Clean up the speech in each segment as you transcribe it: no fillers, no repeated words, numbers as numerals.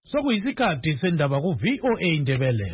Sokuyisikhathi sendaba ku VOA Indebele.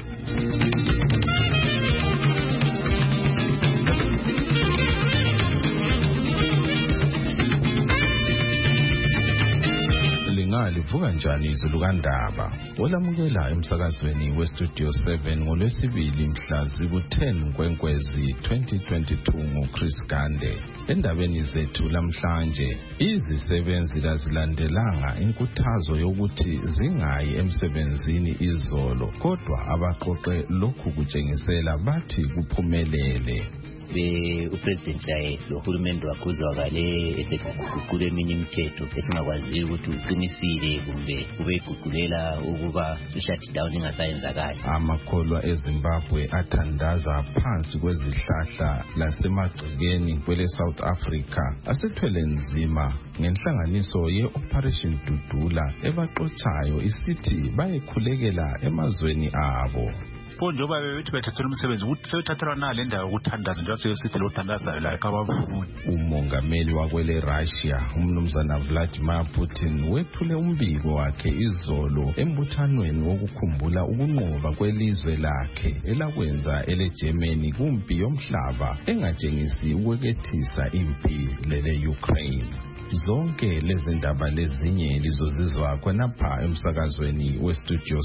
Livuka njani izulu kaNdaba olamukela emsakazweni weStudio 7 ngolwesibili mhla ziku-10 Nkwenkwezi 2022 nguChris Gande. Endabeni zethu lamhlanje izisebenzi kazilandelanga inkuthazo yokuthi zingayi emsebenzini izolo, kodwa abaqoqe lokhu kutshengisela bathi kuphumelele. uPresident laye lohulumende wakuzwakale eseguqula eminye imithetho esingakwaziyo ukuthi uqinisile kumbe kube guqulela ukuba i-shutdown ingasayenzakali. Amakholwa eZimbabwe athandaza phansi kwezihlahla lasemagcekeni kwele South Africa asethwele nzima ngenhlanganiso ye-Operation Dudula ebaxotshayo isithi bayekhulekela emazweni abo. Njengoba bethi bethathela umsebenzi ukuthi sebethathelwa na le ndawo yokuthandaza njengoba sesithi lokuthandaza la kabafuni. Umongameli wakwele Russia umnumzana Vladimir Putin wephule umbiko wakhe izolo embuthanweni wokukhumbula ukunqoba kwelizwe lakhe elakwenza eleGermany kumpi yomhlaba engatshengisi ukwekethisa impi lele Ukraine. Zonke lezi ndaba lezinye lizozizwa khonapha emsakazweni weStudio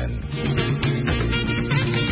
7.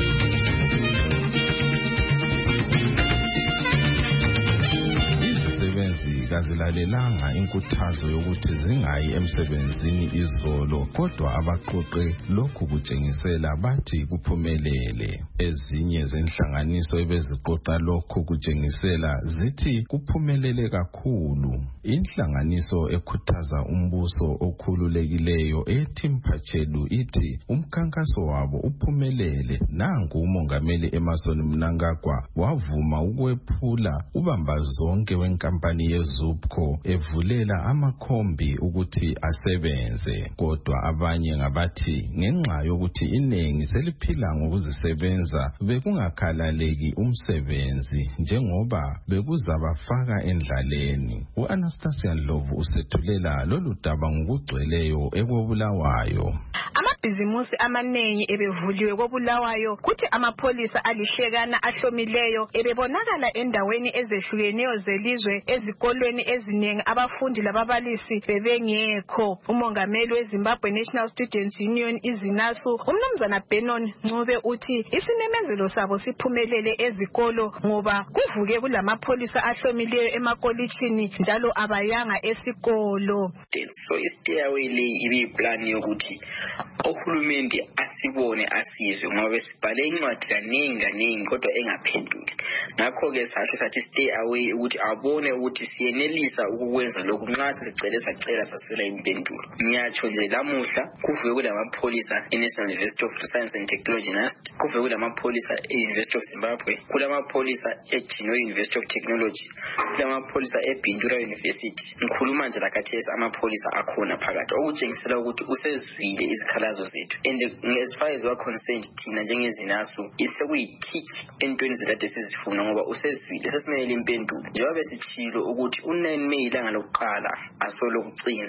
Kazilalelanga inkuthazo yokuthi zingayi emsebenzini izolo, kodwa abaqoqe lokhu kutshengisela bathi kuphumelele. Ezinye zenhlanganiso ebeziqoqa lokhu kutshengisela zithi kuphumelele kakhulu. Inhlanganiso ekhuthaza umbuso okhululekileyo ethi Mphatshelu ithi umkhankaso wabo uphumelele. Nangu umongameli Emmerson Mnangagwa wavuma ukwephula ubamba zonke wenkampani yeZupco evulela amakhombi ukuthi asebenze, kodwa abanye ngabathi ngenxa yokuthi inengi seliphila ngokuzisebenza bekungakhalaleki umsebenzi njengoba bekuzabafaka endlaleni. U-Anastasia Ndlovu usethulela lolu daba ngokugcweleyo ekobulawayo. Amabhizimusi amaningi ebevuliwe kobulawayo kuthi amapholisa alihlekana ahlomileyo ebebonakala endaweni ezehlukeneyo zelizwe ezikolweni eziningi abafundi lababalisi bebengekho. Umongameli weZimbabwe National Students Union izinasu umnumzana Benon Ncube uthi isimemezelo sabo siphumelele ezikolo ngoba kuvuke kulamapholisa ahlomileyo emakolitshini njalo abayanga esikolo. So istayaway le ibiplan yokuthi uhulumende asibone asizwe ngoba sibhale incwadi kaningi kodwa engaphenduli. Ngakho ke sathi stay away ukuthi abone ukuthi siyenelisa ukukwenza lokhu nxa sicela sasela impendulo. Ngiyatsho nje lamuhla kuvuke kulamapholisa eNational University of Science and Technology NUST, kuvuke kulamapholisa eUniversity of Zimbabwe, kulamapholisa eGenoa University of Technology, kulamapholisa eBindura University. Ngikhuluma nje lakathesi amapholisa akhona phakathi okutshengisela ukuthi usezwile izikhalazo zethu. And as far as we are concerned thina njengezinasu isekuyithiki entweni zethu sizifuna ngoba usezwile sesimele impendulo. Njengoba sichilo ukuthi u9 May ilanga lokuqala asolokugcina.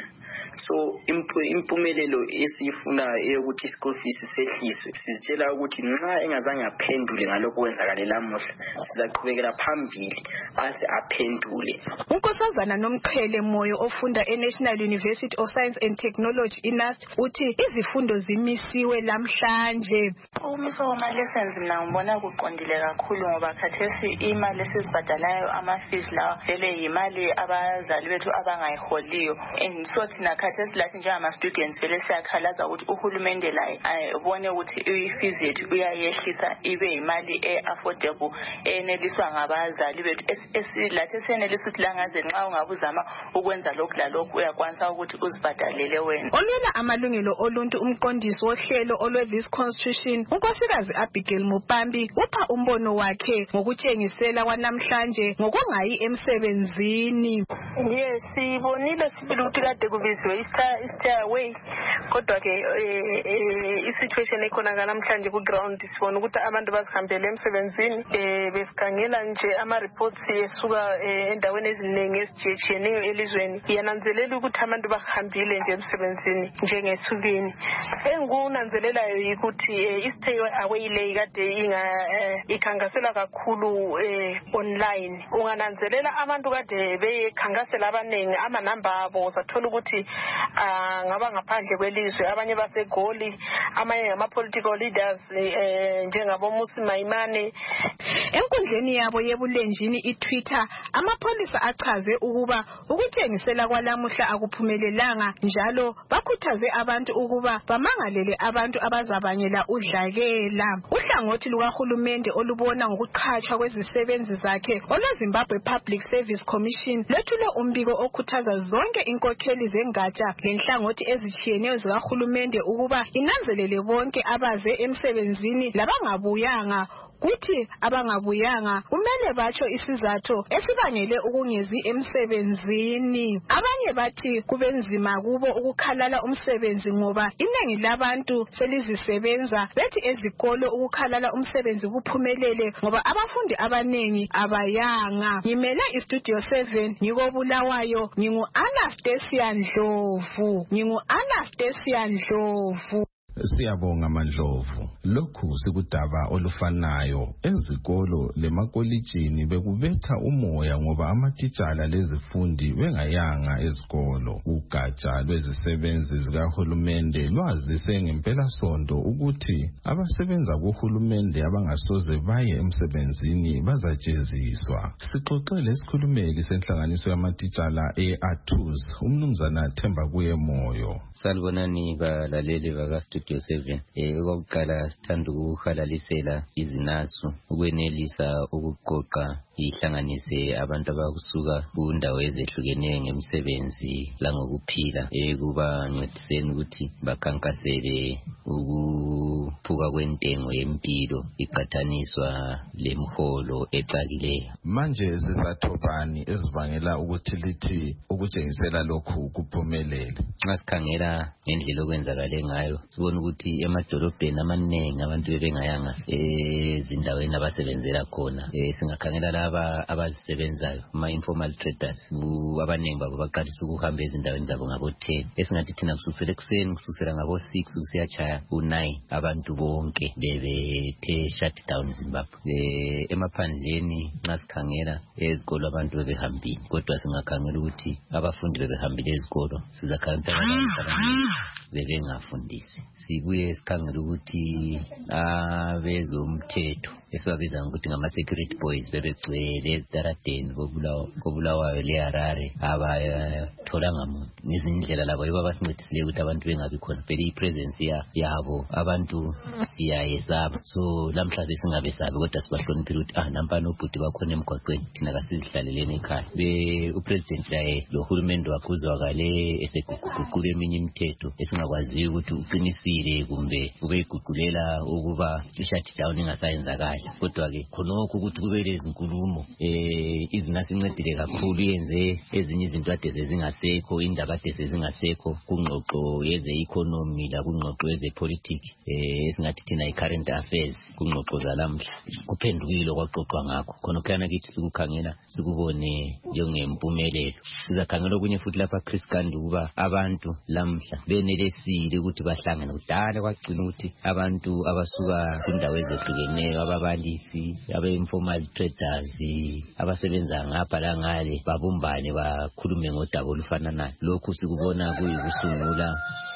So impumelelo esiyifunayo eyokuthi school fees sehliswe sizitshela ukuthi nxa engazange aphendule ngalokho kwenzakala lamuhla sizaqhubekela phambili ase aphendule. Unkosazana Nomqhele Moyo ofunda eNational University of Science and Technology iNUST uthi izifundo zimisiwe lamhlanje. Ukumiswa kwama-lessons mina ngibona kuqondile kakhulu ngoba khathesi imali esizibhadalayo ama-fees lawa vele yimali abazali bethu abangayiholiyo. And so thina khathesi lathi njengama-students vele siyakhalaza ukuthi uhulumende laye ayibone ukuthi i-fees yethu uyayehlisa ibe yimali e-affordable eneliswa ngabazali bethu. Lathi senelisa ukuthi langaze nxa ungabuzama ukwenza lokhu lalokhu uyakwanisa ukuthi uzibhadalele wena. Olwela amalungelo oluntu umqondisi wohlelo olwe-This Constitution unkosikazi Abigail Mupambi upha umbono wakhe ngokutshengisela kwanamhlanje ngokungayi emsebenzini. Yes, sibonile sibili ukuthi kade kubiziwe stay away kodwa ke i-situation ekhona namhlanje ku ground sibona ukuthi abantu bazihambele emsebenzini besikhangela nje ama-reports esuka endaweni eziningi ezitshiyeneyo elizweni yananzelela ukuthi abantu bahambile nje emsebenzini njengesukini. Engikunanzelelayo yikuthi i-stay away le kade ikhangasela kakhulu online. Ungananzelela abantu kade bekhangasela abaningi amanamba abo uzathola ukuthi ngaba ngaphandle kwelizwe abanye baseGoli amanye ngama-political leaders njengabo Musi Maimane. Enkundleni yabo yebulenjini iTwitter amapholisa achaze ukuba ukuthengisela kwalamuhla akuphumelelanga njalo bakhuthaze abantu ukuba bamangalele abantu abazabanyela udlakela. Uhlangothi lukahulumende olubona ngokuqhatshwa kwezisebenzi zakhe olweZimbabwe Public Service Commission lethule umbiko okhuthaza zonke inkokheli zengatsha lenhlangothi ezitshiyeneyo zikahulumende ukuba inanzelele bonke abaze emsebenzini labangabuyanga. Kuthi abangabuyanga kumele batsho isizathu esibangele ukungezi emsebenzini. Abanye bathi kubenzima kubo ukukhalala umsebenzi ngoba inengi labantu selizisebenza. Bethi ezikolo ukukhalala umsebenzi kuphumelele ngoba abafundi abanengi abayanga. Ngimele iStudio 7 ngikobulawayo ngingu-Anastasia Ndlovu. Siyabonga Mandlovu. Lokhu sikudaba olufanayo ezikolo lemakolitshini bekubetha umoya ngoba amatitshala lezifundi bengayanga ezikolo. Ugatsha lwezisebenzi zikahulumende lwazise ngempelasonto ukuthi abasebenza kuhulumende abangasoze baye emsebenzini bazajeziswa. Sixoxele isikhulumeli senhlanganiso yamatitshala e-ATUS umnumzana Themba Kuyemoyo. Salibonani balaleli bakaStudio 7. Okokuqala sithanda ukuhalalisela izinasu ukwenelisa ukuqoqa ihlanganise abantu abakusuka kundawo ezehlukeneyo ngemisebenzi langokuphila kuba ncediseni ukuthi bakhankasele ukuphuka kwentengo yempilo iqathaniswa lemholo exakileyo. Manje zizathobani ezibangela ukuthi lithi ukutshengisela lokhu kuphumelele? Nxa sikhangela ngendlela okwenzakale ngayo sibona ukuthi emadolobheni amaningi abantu bebengayanga ezindaweni abasebenzela khona. Singakhangela laba abazisebenzayo ama-informal traders abaningi babo baqalisa ukuhamba ezindaweni zabo ngabo-10 esingathi thina kusukisela ekuseni kusukisela ngabo-6 kusiyatshaya u-9 abantu bonke bebethe shutdown Zimbabwe. Emaphandleni nxa sikhangela ezikolo abantu bebehambile kodwa singakhangela ukuthi abafundi bebehambile ezikolo sizakhangela bebengafundisi. Sibuye sikhangela ukuthi abezomthetho esibabiza ngokuthi ngama-security boys bebegcwele ezitaradeni kobulawayo leHarare abatholanga muntu. Ngezindlela labo yibo abasincedisileyo ukuthi abantu bengabi khona phela i-presence yabo abantu siyayesaba. So lamhla besingabesabi kodwa sibahloniphile ukuthi nampana obhuti bakhona emgwaqweni thina kasizihlaleleni ekhaya. Upresident laye lo hulumende wakhe uzwakale eseguqula eminye imithetho esingakwaziyo ukuthi uqinisile kumbe kube iguqulela ukuba i-shutdown ingasayenzakali. Kodwa-ke khonokho ukuthi kube lezinkulumo izinasincedile kakhulu yenze ezinye izinto ade sezingasekho, indaba ade sezingasekho kungxoxo yeze-economy lakungxoxo yezepolitiki esingathi thina i-current affairs kungxoxo zalamhla kuphendukile kwaxoxwa ngakho. Khonokhana kithi sikukhangela sikubone njengempumelelo. Sizakhangela okunye futhi lapha Chris Kandi ukuba abantu lamhla benelesile ukuthi bahlangane. Kudala kwagcina ukuthi abantu abasuka kundawo ezehlukeneyo ababalisi abe-informal traders abasebenza ngapha langale babumbane bakhulume ngodaba olufananayo. Lokhu sikubona kuyikusungula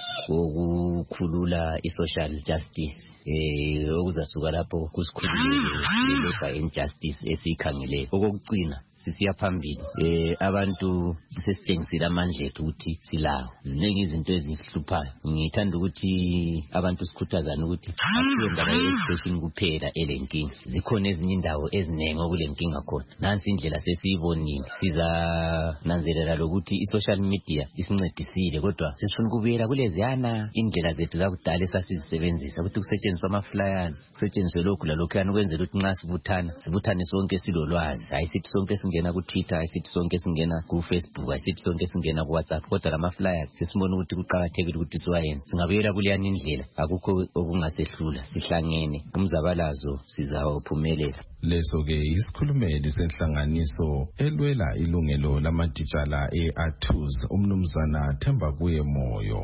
ukukhulula i-social justice okuzasuka lapho kusikhululeke le-labor injustice esiyikhangeleyo. Okokugcina sisiya phambili abantu sesitshengisile amandla ethu ukuthi silawo. Ziningi izinto ezihluphayo. Ngithanda ukuthi abantu sikhuthazana ukuthi asiyo indaba ye-education kuphela elenkinga. Zikhona ezinye indawo eziningi okulenkinga khona. Nansi indlela sesiyibonile. Sizananzelela lokuthi i-social media isincedisile kodwa sesifuna ukubuyela kuleziyana indlela zethu zakudala esasizisebenzisa ukuthi kusetshenziswa ama-flyers kusetshenziswe lokhu lalokhuyana ukwenzela ukuthi nxa sibuthane sonke silolwazi. Hayi sithi sonke singena ku Twitter, ayisithi sonke singena ku Facebook, ayisithi sonke singena ku WhatsApp, kodwa lama flyers sesibona ukuthi kuqhakathekile ukuthi siwayenze. Singabuyela kuleyani indlela, akukho okungasehlula, sihlangene kumzabalazo sizawuphumelela. Leso ke isikhulumeli senhlanganiso elwela ilungelo lamaditjala eArtus umnumzana Themba kuye Moyo.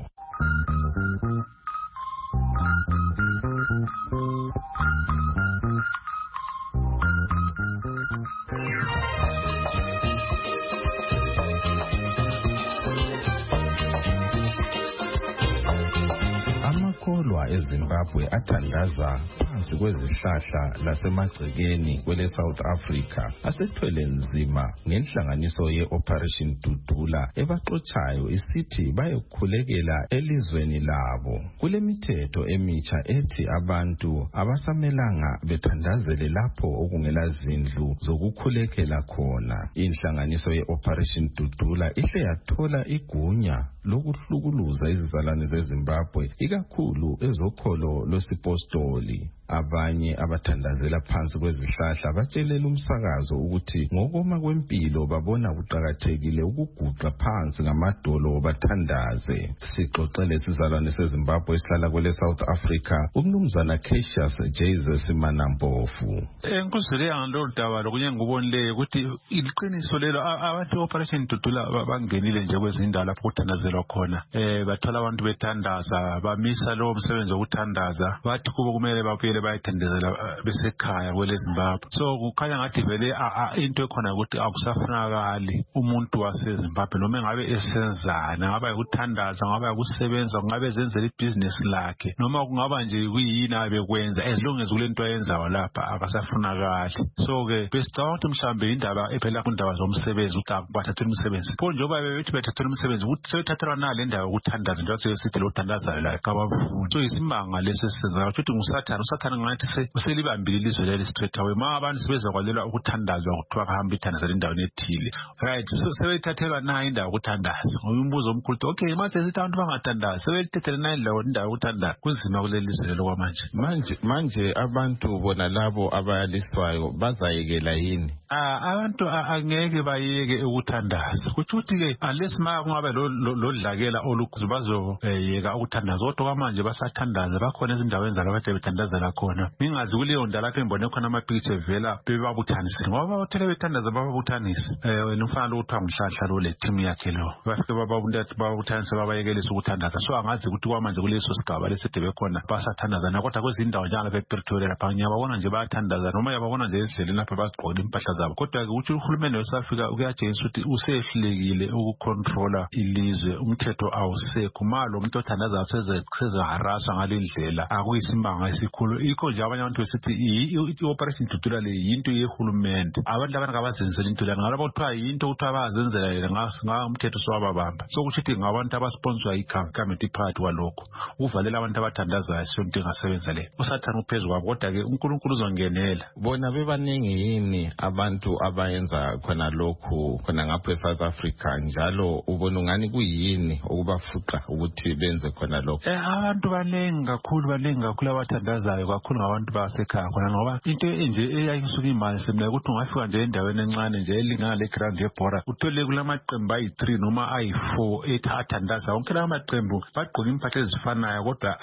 Amakholwa eZimbabwe athandaza phansi kwezihlahla lasemagcekeni kwele South Africa asethwele nzima ngenhlanganiso ye-Operation Dudula ebaxotshayo isithi bayokhulekela elizweni labo. Kule mithetho emitsha ethi abantu abasamelanga bethandazele lapho okungela zindlu zokukhulekela khona. Inhlanganiso ye-Operation Dudula ihle yathola igunya lokuhlukuluza izizalwane zeZimbabwe ikakhulu ezokholo lwesipostoli. Abanye abathandazela phansi kwezihlahla batshelela umsakazo ukuthi ngokoma kwempilo babona kuqhakathekile ukuguqa phansi ngamadolo bathandaze. Sixoxele isizalwane seZimbabwe esihlala kwele South Africa umnumzana Cassius Jesus Manampofu. Enkuzele angalo daba lokunye ngubonile ukuthi iqiniso lelo abantu Operation Dudula bangenile nje kwezindawo lapho kuthandazelwa khona. Bathola abantu bethandaza, bamisa lo msebenzi wokuthandaza, bathi kuba kumele baphe bayithandazela besekhaya kwele Zimbabwe. So kukhanya ngathi vele into ekhona ukuthi akusafunakali umuntu waseZimbabwe noma ngabe esenzana, ngabe ukuthandaza, ngabe ukusebenza, ngabe ezenzela ibhizinesi lakhe, noma kungaba nje kuyini abekwenza, as long as kulento ayenzayo lapha akasafunakali. So ke besicabanga ukuthi mhlambe indaba ephela kundaba zomsebenzi ukuthi bathathela umsebenzi. Pho njengoba bethi bethathela umsebenzi ukuthi sebethathelwa nale ndawo yokuthandaza njengoba sesithi lo thandazayo la kabafuni. So isimanga leso sisenzayo ukuthi usathana ngathi selibambile ilizwe leli straight away. Ma abantu sebezakwalelwa ukuthandazwa kuthiwa bahamba ithandazela endaweni ethile. Right, sebethathelwa na indawo yokuthandaza. Umbuzo omkhulu okay, manje sithi abantu bangathandaza sebethathele na indawo yokuthandaza. Kunzima kuleli lizwe lo kwamanje. Manje abantu bona labo abayaliswayo bazayekela yini? Abantu angeke bayeke ukuthandaza. Kuthi ke unless ma kungabe lo dlakela olukhulu bazoyeka ukuthandaza. Kodwa kwamanje basathandaza, bakhona ezindaweni zalapha bethandazela khona. Ningazi kuleyo ndawo lapho embone khona amapicture evela bebabuthanisile. Ngoba bathele bethandaza babuthanisa. Wena ufana lo uthiwa Mhlahla lo le team yakhe lo. Bafike babuthanisa babayekelisa ukuthandaza. So angazi ukuthi kwamanje kuleso sigaba lesithi bekhona basathandazana, kodwa kwezindawo njalo ePretoria lapha ngiyabona nje bayathandaza noma yabona nje endleleni lapha bazigqoka impahla zabo. Kodwa ke uthi uhulumeni weSouth uyatshengisa ukuthi usehlekile ukucontrola ilizwe, umthetho awusekho. Malo umuntu othandaza sezaharaswa ngalendlela akuyisimanga esikhulu. Ikho nje abanye abantu besithi i-Operation Dudula le yinto yehulumende. Abantu abaningi abazenzela into lana ngalabo kuthiwa yinto ukuthi abazenzela yena ngumthetho sowababamba. So kushithi ngabantu abasponsorwa iGovernment iphakathi kwalokho uvalela abantu abathandazayo sonke ngasebenza le. Usathana uphezulu kwabo, kodwa ke uNkulunkulu uzongenela. Bona bebaningi yini abantu abayenza khona lokhu khona ngapha eSouth Africa, njalo ubona ngani kuyini okubafuqa ukuthi benze khona lokho? Abantu baningi kakhulu abathandazayo kakhulu ngabantu basekhaya khona, ngoba into nje eyayisuka imali semina ukuthi ungafika nje endaweni encane nje elingana le ground yebhora uthole kulamaqembu ayi3 noma ayi4 ethathandaza. Wonke la maqembu bagqoka impahla ezifanayo, kodwa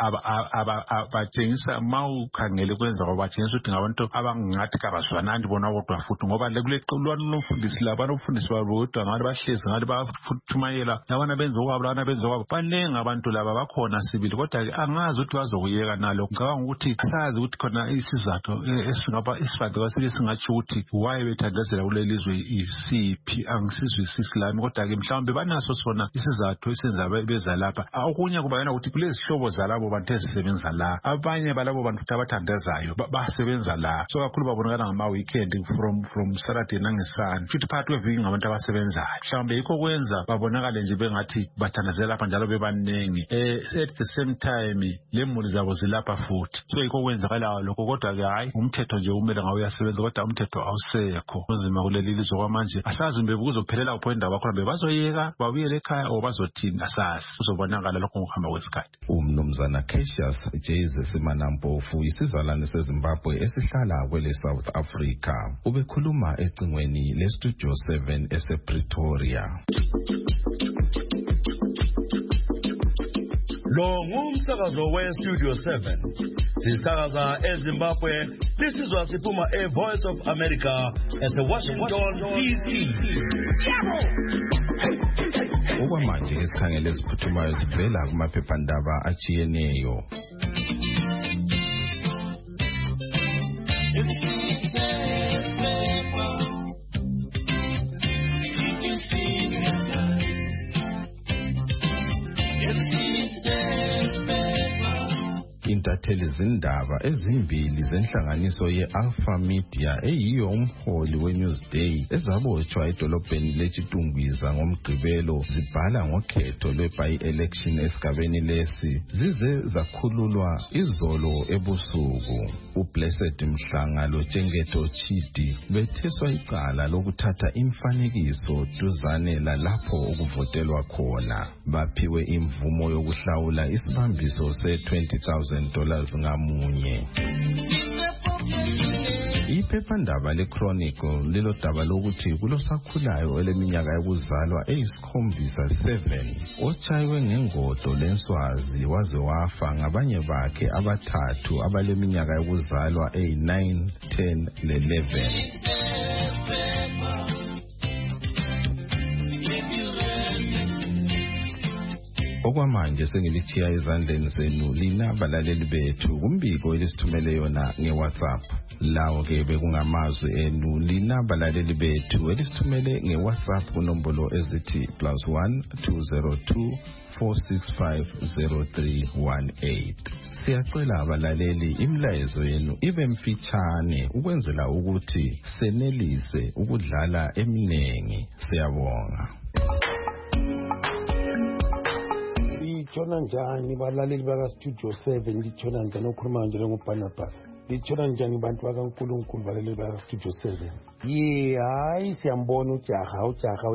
abatshengisa mawukhangele kwenza kwabatshengisa ukuthi ngabantu abangathi kabazwanani bona kodwa futhi, ngoba lekulequlwana lomfundisi laba abafundisi babo kodwa ngale bahlezi ngale bafuthumayela labana benza okwabo banengi abantu laba bakhona sibili, kodwa angazi ukuthi bazokuyeka nalo. Ngicabanga ukuthi sazi ukuthi khona isizathu esingaba isifade kwasike singatsho ukuthi why bethandazela kuleli lizwe isiphi, angisizwisisi lami, kodwa ke mhlawumbe banaso sona isizathu esenza beza lapha. Okunye kuba yena ukuthi kulezi hlobo zalabo bantu ezisebenza la, abanye balabo bantu futhi abathandazayo basebenza la, so kakhulu babonakala ngama weekend from Saturday nangeSunday, futhi phakathi kweviki ngabantu abasebenzayo. Mhlawumbe yikho kwenza babonakale nje bengathi bathandazela lapha njalo bebaningi, at the same time lemuli zabo zilapha futhi. So yikho okwenzakalayo lokho kodwa ke hayi umthetho nje umele ngawo uyasebenza kodwa umthetho awusekho uzima kuleli lizwe kwamanje asazi mbe kuzophelela upho indaba bakhona bebazoyeka babuyele ekhaya o bazothini asazi uzobonakala lokho ngokuhamba kwesikhathi. Umnumzana Cassius Jesus Manampofu isizalwane seZimbabwe esihlala kwele South Africa ubekhuluma ecingweni leStudio 7 esePretoria. Lo ngumsakazo weStudio 7 sisakaza eZimbabwe lisizwa siphuma eVoice of America eseWashington DC. Okwamanje isikhangele esiphuthumayo sivela kumaphephandaba ajiyeneyo. Intatheli zindaba ezimbili zenhlanganiso ye-Alpha Media eyiyo umholi we-Newsday ezabotshwa edolobheni leChitungwiza ngomgqibelo zibhala ngokhetho lwe-by-election esigabeni lesi zize zakhululwa izolo ebusuku. uBlessed Mhlanga loTshengeto Chidi betheswa icala lokuthatha imfanekiso duzane lalapho ukuvotelwa khona. Baphiwe imvumo yokuhlawula isibambiso se$20,000 ngamunye. Iphephandaba leChronicle lilodaba lokuthi kulosakhulayo eleminyaka yokuzalwa eyi7 otshaywe ngengodo lenswazi waze wafa ngabanye bakhe abathathu abaleminyaka yokuzalwa eyi9, 10 le11. Okwamanje sengilithiya ezandleni zenu lina balaleli bethu kumbiko elisithumele yona ngeWhatsApp. Lawo ke bekungamazwi enu lina balaleli bethu elisithumele ngeWhatsApp kunombolo ezithi +1 202 4650318. Siyacela abalaleli imlayezo yenu ibe mfitshane ukwenzela ukuthi senelise ukudlala eminengi. Siyabonga. Litshona njani balaleli bakaStudio 7 litshona njani okhuluma nje ngoBarnabas litshona njani bantu bakaNkulunkulu balaleli bakaStudio 7 hayi siyambona ujaha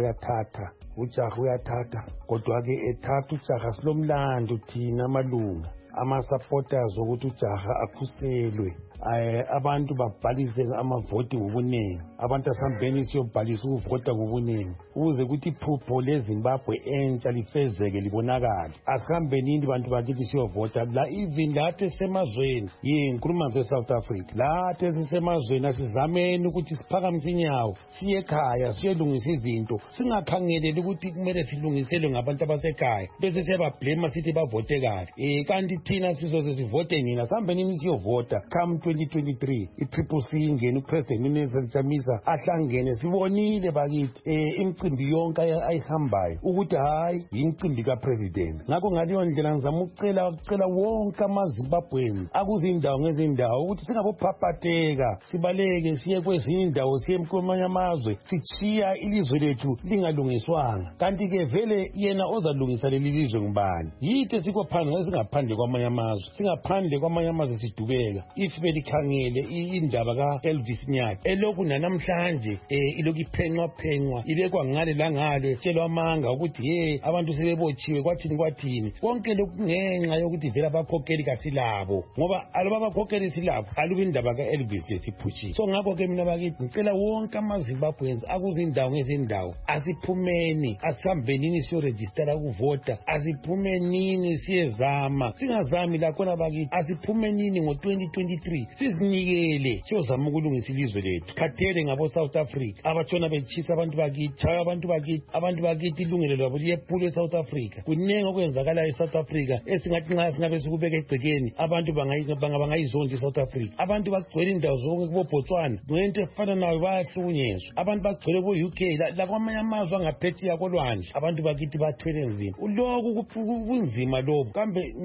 uyathatha kodwa ke ethatha ujaha silomlando thina amalunga ama-supporters ukuthi ujaha akhuselwe abantu babhalise amavoti ngobunengi abantu asihambeni siyobhalisa ukuvota ngobunengi ukuze ukuthi iphupho leZimbabwe entsha lifezeke libonakale. Asihambeni bantu bakithi siyovota la even lathi esemazweni ngikhuluma nge-South Africa lathi esisemazweni asizameni ukuthi siphakamise inyawo siye ekhaya siyelungisa izinto singakhangeleli ukuthi kumele silungiselwe ngabantu abasekhaya bese siyabablema sithi bavote kahle kanti thina sizoze sivote nina sihambeni siyovota come 2023 i-Triple C ingene uPresident uNelson Chamisa ahlangene sibonile bakithi imicimbi yonke ayihambayo ukuthi hayi imicimbi kaPresident. Ngakho ngaleyo ndlela ngizama ukucela wonke amaZimbabweni akuzindawo ngezindawo ukuthi singabophaphatheka sibaleke siye kwezinye indawo siye kwamanye amazwe sitshiya ilizwe lethu lingalungiswanga kanti ke vele yena ozalungisa leli lizwe ngubani yithe sikophandle singaphandle kwamanye amazwe singaphandle kwamanye amazwe sidubeka ife likhangele indaba kaElvis Nyati elokhu nanamhlanje ilokhu iphenywa ibekwa ngale langale tshelwa amanga ukuthi abantu sebebotshiwe kwathini konke lokhu ngenxa yokuthi vela abakhokheli kasilabo ngoba aloba abakhokheli silabo aluba indaba kaElvis lesiphutshiwe. So ngakho ke mina bakithi ngicela wonke amaZimbabweans akuzindawo ngezindawo asiphumeni asihambenini siyorejistara ukuvota asiphumenini siyezama singazami lakhona bakithi asiphumenini ngo-2023 sizinikele siyozama ukulungisa ilizwe lethu khathele ngabo-South Africa abatshona betshisa abantu bakithi chaya abantu bakithi ilungelo lwabo liyephula eSouth Africa kuningi okwenzakala eSouth Africa esingathi nxa singabe sikubeka egcekeni abantu bangayizonda eSouth Africa abantu bagcwele indawo zonke kuboBotswana ngento efana nayo bayahlukunyezwa abantu bagcwele ko-UK lakwamanye amazwe angaphetsheya kolwandle abantu bakithi bathwele nzima lokhu kunzima lobo kambe ngiyalibuza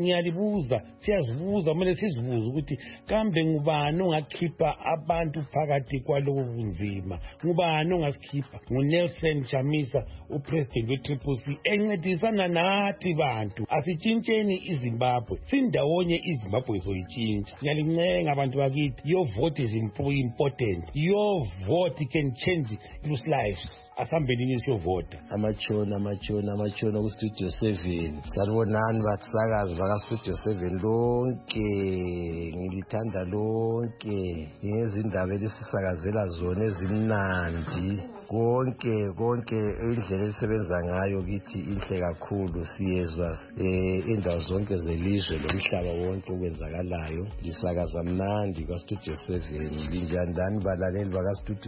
siyazibuza kumele sizibuze ukuthi kambe ngubani ongakhipha abantu phakathi kwalobo bunzima ngubani ongasikhipha nguNelson Chamisa upresident we-CCC encedisana nathi bantu asitshintsheni iZimbabwe sindawonye iZimbabwe zoyitshintsha ngiyalincenga abantu bakithi your vote is important your vote can change people's lives asambelini siyovota amachona ku Studio 7 salibonani bathakazi baka Studio 7 lonke ngilithanda lonke ngezindaba lesisakazela zona ezimnandi konke indlela esebenza ngayo kithi inhle kakhulu siyezwa indawo zonke zelizwe lomhlaba wonke okwenzakalayo lisakaza mnandi kwa Studio 7 linjandani balaleli baka Studio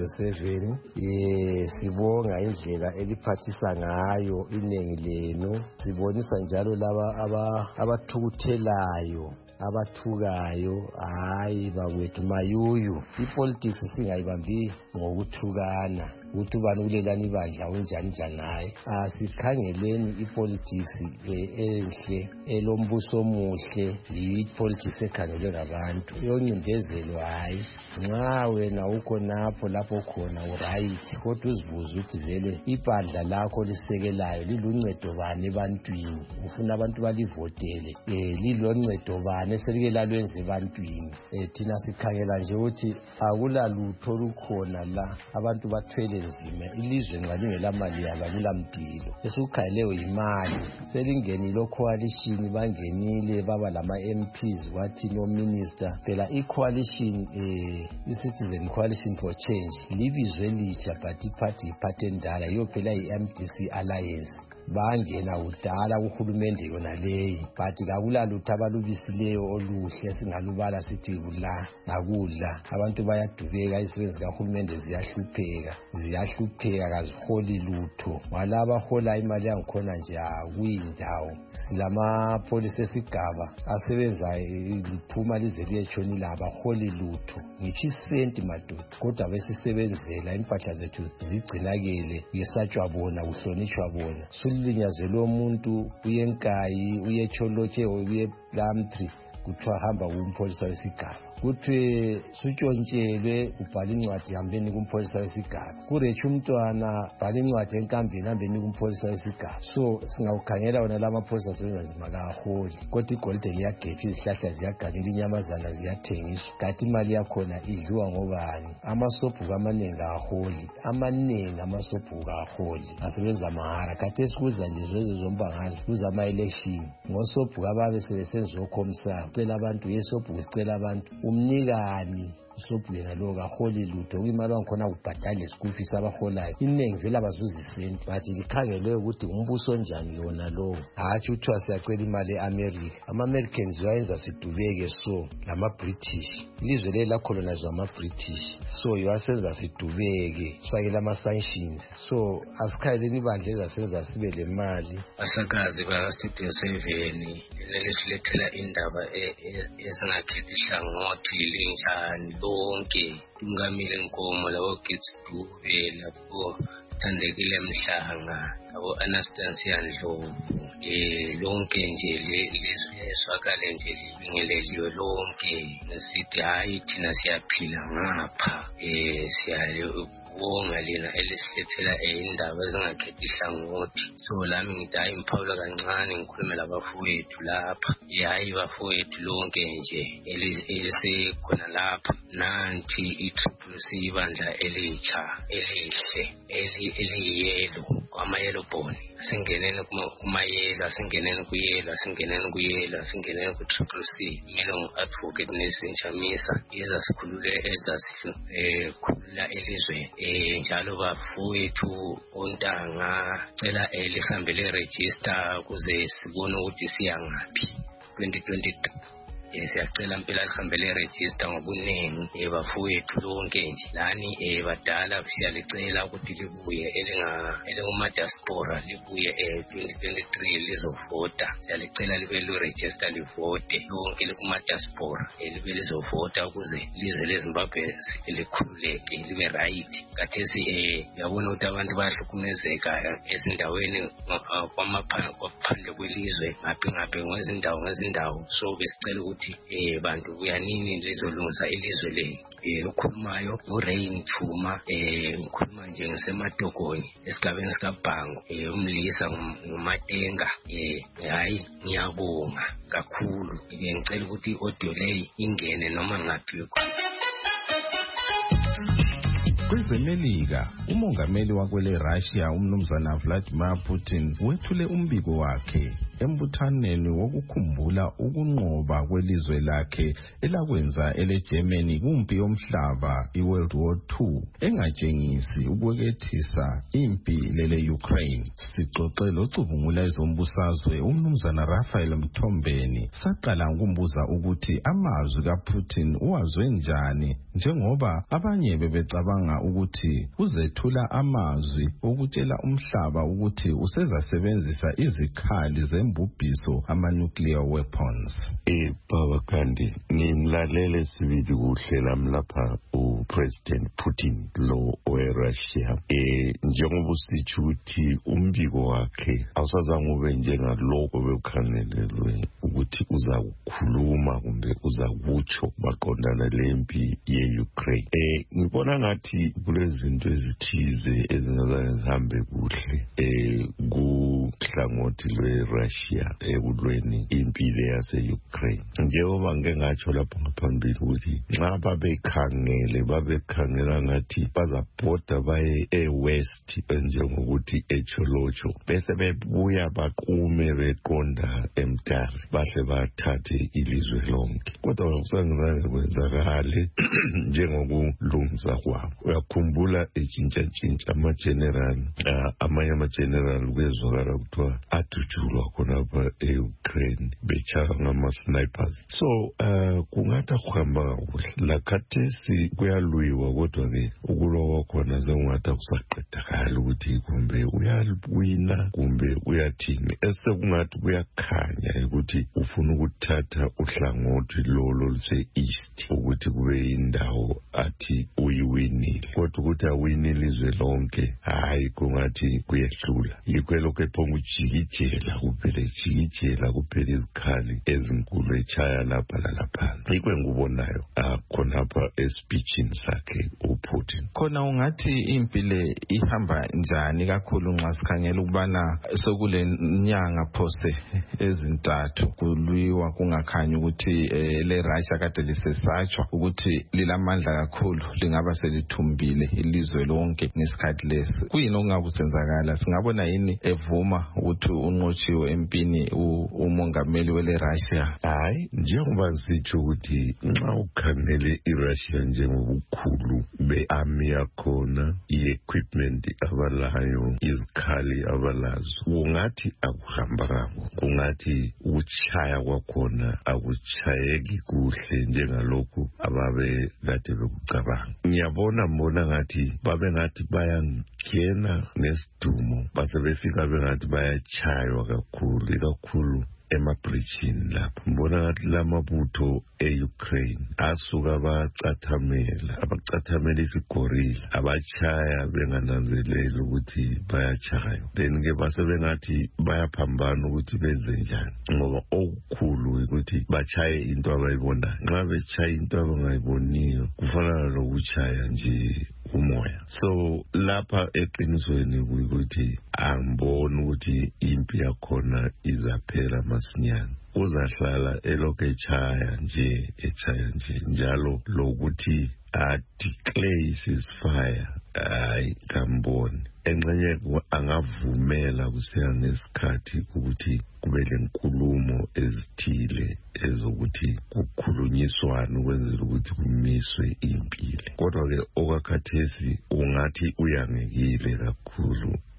7 sibonga indlela eliphathisa ngayo inengi lenu sibonisa njalo laba abathukuthelayo abathukayo hayi bakwethu mayuyu ipolitics singayibambi ngokuthukana ukuthi ubani kulelana ibandla unjani hayi asikhangeleni ipolitics enhle elombuso omuhle ipolitics ekhangelwe ngabantu yoncindezelo hayi nxa wena ukho lapho khona uright kodwa uzibuza ukuthi vele ibandla lakho lisekelayo liluncedo bani ebantwini ufuna abantu balivotele liloncedo bani eselike lalwenza ebantwini thina sikhangela nje ukuthi akulalutho olukhona la abantu bathwele nzima ilizwe nxa lingelamali yalo akulampilo esikukhangeleyo yimali selingenile coalition bangenile baba lama MPs wathi no minister phela i-coalition i-Citizen Coalition for Change libizwe elitsha but iphathi endala yiyo phela i-MDC Alliance bangena udala kuhulumende yona leyi but kakulalutho abalubisileyo oluhle singalubala sithi nakudla abantu bayadubeka izisebenzi kahulumende ziyahlupheka kaziholi lutho walaba hola imali yangikhona nje kuyindawo silamapolisi esigaba asebenza liphuma lize liyetshonile abaholi lutho ngitsho isenti madoda kodwa besisebenzela impahla zethu zigcinakele yesatshwa bona kuhlonitshwa bona sulinyazelo umuntu uyenkayi uyecholotshe uye Plumtree kuthiwa hamba kumpholisa wesigaba kuthi sutshontshele ubhala incwadi hambeni kumpholisa wesigaba kurecha umntwana bhala incwadi enkambeni hambeni kumpholisa wesigaba so singawukhangela wona la mapholisa asebenza nzima kaholi kodwa igolide liyagethwa izihlahla ziyaganyulwa inyamazana ziyathengiswa kanti imali yakhona idliwa ngobani amasobhuku amanengi amasobhuku kaholi asebenza mahara khathesi kuza nje zombangala kuza ama-election ngosobhuku ababe sebesenza okhomsana cela abantu yesobhuku sicela abantu umnikani usobhuyena lo kaholi lutho imali wangikhona kubhadala leschool fees abaholayo inengi vele abazuza isenti bathi likhangele ukuthi umbuso onjani yona lo hatshi uthiwa siyacela imali e-America ama-Americans bayenza sidubeke so lama-British ilizwe leli lacolonizwa ama-British so yiwasenza sidubeke sifakele ama-sanctions so asikhaleleni ibandla ezasenza sibe le mali basakazi baka-Studio 7 lelisilethela indaba ezingakhethi ihlangothi linjani lonke tungamile nkomo labo Gibbs Dube labo Sithandekile Mhlanga labo Anastasia Ndlovu lonke nje leswakale nje libingeleliwe lonke nesithi hayi thina siyaphila ngapha wonga lena elisilethela indaba ezingakhethi ihlangothi so lami ngithi hayi mphawula kancane ngikhulumela abafowethu lapha hayi bafowethu lonke nje elisekhona lapha nanti i-CCC ibandla elitsha elihle eliyelo kwamayelo bone singenene kumayelo asingenene kuyelo asingenene ku-CCC mina ngu-advocate Nelson Chamisa ezasikhulule khulula elizwe njalo bafowethu ontanga cela lihambe le-register kuze sibone ukuthi siyangaphi 2023 siyacela impela lihambele register ngobuningi bafowethu lonke nje lani badala siyalicela ukuthi libuye elinguma-diaspora libuye 2023 lizovota. Siyalicela libe liregister livote lonke likuma-diaspora libe lizovota ukuze lizwe leZimbabwe likhululeke libe right. Kathesi yabona ukuthi abantu bayahlukumezeka ezindaweni kwaphandle kwelizwe ngaphi ngezindawo. So besicela ukuthi bantu kuyanini lizolungisa ilizwe le okhulumayo uRain Chuma ngikhuluma nje ngisematogoni esigabeni sikaBhango umlisa nguMatenga. Hayi ngiyabonga kakhulu ngicela ukuthi audio le ingene noma ngaphi. KwezeMelika, umongameli wakwele Russia umnumzana Vladimir Putin wethule umbiko wakhe embuthaneni wokukhumbula ukunqoba kwelizwe lakhe elakwenza eleGermany kumpi yomhlaba iWorld War II engatshengisi ukwekethisa impi lele-Ukraine. Sixoxe locubungula ezombusazwe umnumzana Raphael Mthombeni saqala ukumbuza ukuthi amazwi kaPutin uwazwe njani njengoba abanye bebecabanga ukuthi uzethula amazwi okutshela umhlaba ukuthi usezasebenzisa izikhali zembubhiso ama-nuclear weapons. Baba Kandi, ngimlalele sibili kuhle lami lapha uPresident Putin lo we-Russia. Njengoba usitsho ukuthi umbiko wakhe awusazange ube njengalokho bekukhangelelwe ukuthi uza kukhuluma kumbe uza kutsho maqondana lempi ye-Ukraine. Ngibona ngathi kulezinto ezithize ezingazange zihambe kuhle kuhlangothi lwe-Russia ekulweni impilo yase-Ukraine. Njengoba ngike ngatsho lapho ngaphambili ukuthi nxa babekhangela ngathi bazabhoda baye e-West njengokuthi eCholocho bese bebuya baqume beqonda eMtari bahle bathathe ilizwe lonke. Kodwa akusangizange kwenzakale njengokulungisa kwabo. Uyakhumbula etshintsha amanye amageneral kwezwakala kuthiwa adutshulwa khonapha e-Ukraine bechaka ngama-snipers. So kungathi akuhamba kakuhle lakhathesi kuyalwiwa kodwa-ke ukulwa kwakhona sekungathi akusaqedakali ukuthi kumbe uyawina kumbe uyathini. Esekungathi kuyakhanya ukuthi ufuna ukuthatha uhlangothi lolo luse-East ukuthi kube yindawo athi uyiwinile. Kodwa ukuthi awinile izwe lonke hayi kungathi kuyehlula. Yikho lokho ephonga ujikijela kuphela izikhali ezinkulu echaya lapha lalapha. Yikho engubonayo khonapha espeechini sakhe uPutin. Khona ungathi impi le ihamba njani kakhulu nxa sikhangela ukubana sokule nyanga phose ezintathu kulwiwa kungakhanyi ukuthi le-Russia kade lisesatshwa ukuthi lilamandla kakhulu lingaba selithumbile ilizwe lonke ngesikhathi lesi. Kuyini okungakusenzakala? Singabona yini evuma ukuthi unqotshiwe empini umongameli wele-Russia? Hayi, njengoba sitsho ukuthi nxa ukhangele iRussia njengobukhulu be-army yakhona, i-equipment abalayo, izikhali abalazo, kungathi akuhamba kakuhle. Kungathi ukuchaya kwakhona akuchayeki kuhle njengalokhu ababe kade bekucabanga. Mbona ngathi babe ngathi bayangena nesidumo base befika bengathi bayachaywa kakhulu emabridgini lapho. Mbona ngathi lamabutho e-Ukraine asuka abacathamela isigorila abachaya bengananzeleli ukuthi bayachaywa. Then-ke base bengathi bayaphambana ukuthi benze njani ngoba okukhulu ukuthi bachaye into abayibonayo. Nxa bechaye into abangayiboniyo kufanana lokuchaya nje umoya. So lapha eqinisweni ukuthi angiboni ukuthi impi yakhona izaphela masinyane. Uzahlala elokhu echaya nje njalo lokuthi declare ceasefire kamboni. Engxenye angavumela kusiya ngesikhathi ukuthi kube lenkulumo ezithile ezokuthi kukhulunyiswane ukwenzela ukuthi kumiswe impilo. Kodwa-ke okwakhathesi ungathi uyangekile kakhulu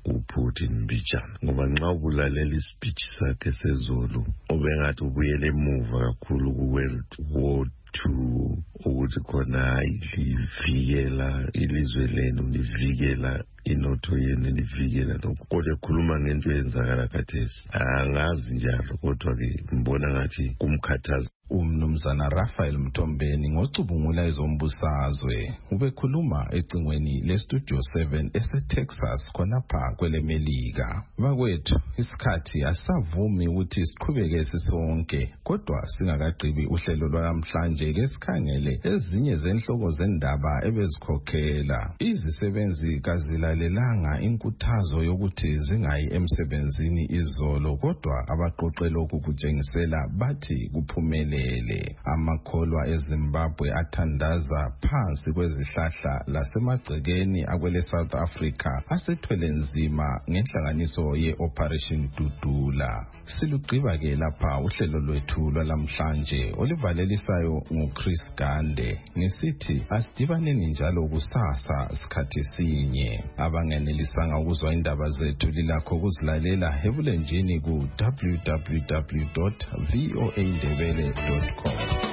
uPutin Mbijana ngoba nxa ubulalela ispeech sakhe sezolo ubengathi ubuyele emuva kakhulu ku-World War II ukuthi khona livikela ilizwe lenu livikela inotho yenu livikela lokho kodwa ekhuluma ngento eyenzakala khathesi angazi njalo kodwa-ke ngibona ngathi kumkhathaza. Umnumzana Raphael Mtombeni ngocubungula ezombusazwe ubekhuluma ecingweni leStudio 7 eseTexas khonapha kwelemelika. Bakwethu isikhathi asavumi ukuthi siqhubeke sisonke kodwa singakagqibi uhlelo lwamhlanje ke sikhangele ezinye zenhloko zendaba ebezikhokhela. Izisebenzi kazilalelanga inkuthazo yokuthi zingayi emsebenzini izolo kodwa abaqoqe lokhu kutshengisela bathi kuphumele. Amakholwa eZimbabwe athandaza phansi kwezihlahla lasemagcekeni akwele South Africa asethwele nzima ngenhlanganiso ye-Operation Dudula. Silugqiba ke lapha uhlelo lwethu lwalamhlanje olivalelisayo nguChris Gande ngisithi asidibaneni njalo kusasa sikhathi sinye. Abangenelisanga ukuzwa indaba zethu lilakho ukuzilalela ebulenjini ku www.voaindebele.com.